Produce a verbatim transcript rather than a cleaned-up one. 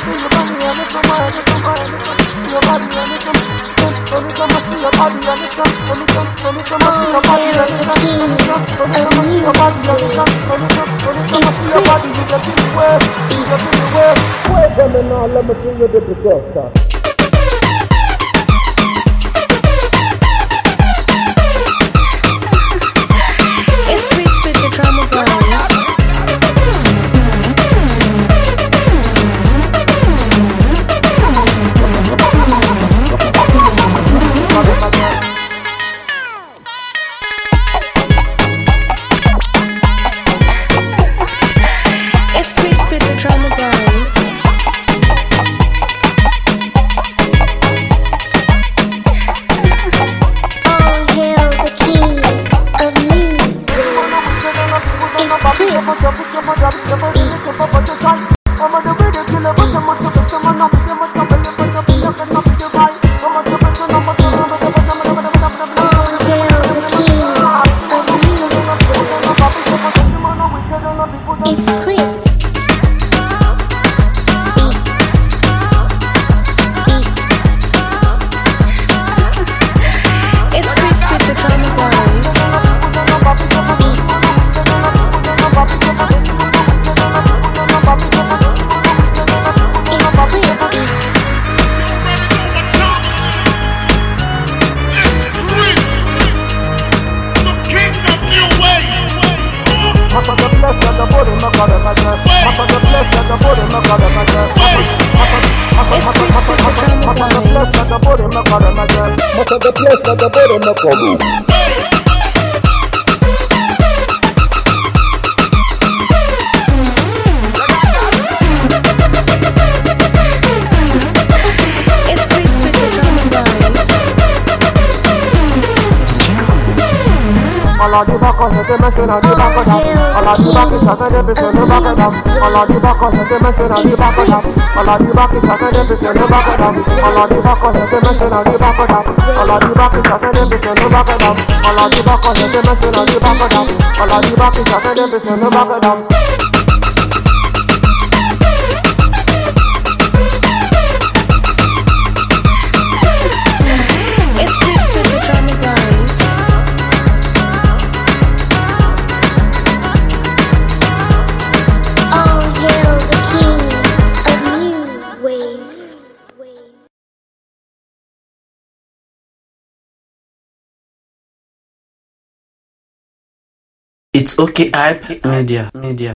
Let me see you do the stuff. It's Chris with the drama boy. It's Chris with the drama boy. It's Chris. It's Chris with the drama boy. It's Chris with the drama boy. Much of the place that the body make a move. It's Chris with the drama boy. Allah di bako hete meshena di bako dam. Allah di baki chake de bise no bako dam. Allah di bako hete meshena di bako dam. Allah di baki chake de bise no bako dam. Allah di bako hete meshena di bako dam. Allah di baki chake de bise no bako dam. Allah di bako hete meshena di bako dam. Allah di baki chake de bise no bako dam. It's Chris with the drama boy. All hail the king of new wave. It's okay, hype media, media.